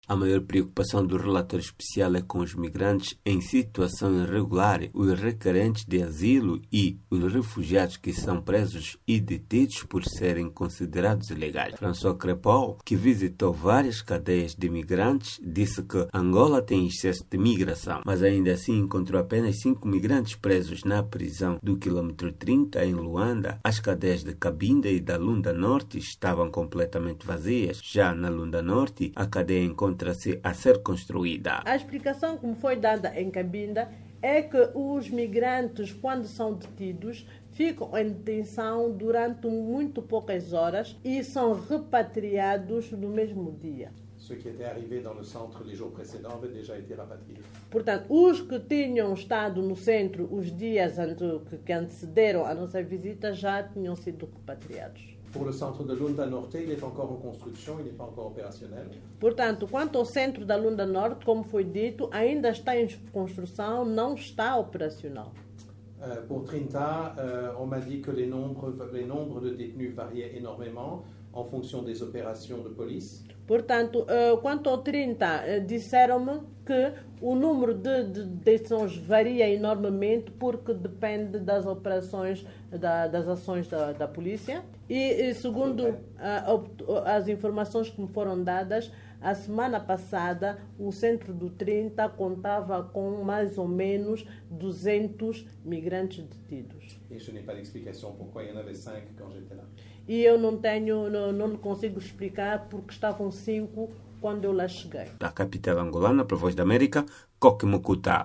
A maior preocupação do relatório especial é com os migrantes em situação irregular, os requerentes de asilo e os refugiados que são presos e detidos por serem considerados ilegais. François Crepol, que visitou várias cadeias de migrantes, disse que Angola tem excesso de migração, mas ainda assim encontrou apenas 5 migrantes presos na prisão do quilômetro 30 em Luanda. As cadeias de Cabinda e da Lunda Norte estavam completamente vazias. Já na Lunda Norte, a cadeia encontra-se a ser construída. A explicação que me foi dada em Cabinda é que os migrantes, quando são detidos, ficam em detenção durante muito poucas horas e são repatriados no mesmo dia. Ceux qui étaient arrivés dans le centre les jours précédents avaient déjà été rapatriés. Portanto, os que tinham estado no centro os dias que antecederam a nossa visita já tinham sido repatriados. Pour le centre de Lunda Norte, il est encore en construction, il n'est pas encore opérationnel. Portanto, quanto ao centro da Lunda Norte, como foi dito, ainda está em construção, não está operacional. Pour Trinta, on m'a dit que les nombres de détenus variaient énormément en fonction des opérations de police. Portanto, quanto ao 30, disseram-me que o número de detenções varia enormemente porque depende das operações, das ações da polícia. E segundo as informações que me foram dadas, a semana passada o centro do 30 contava com mais ou menos 200 migrantes detidos. Et je n'ai pas d'explication pourquoi il y en avait 5 quand j'étais là. E eu não consigo explicar porque estavam 5 quando eu lá cheguei. Da capital angolana, para a Voz da América, Coque Mucuta.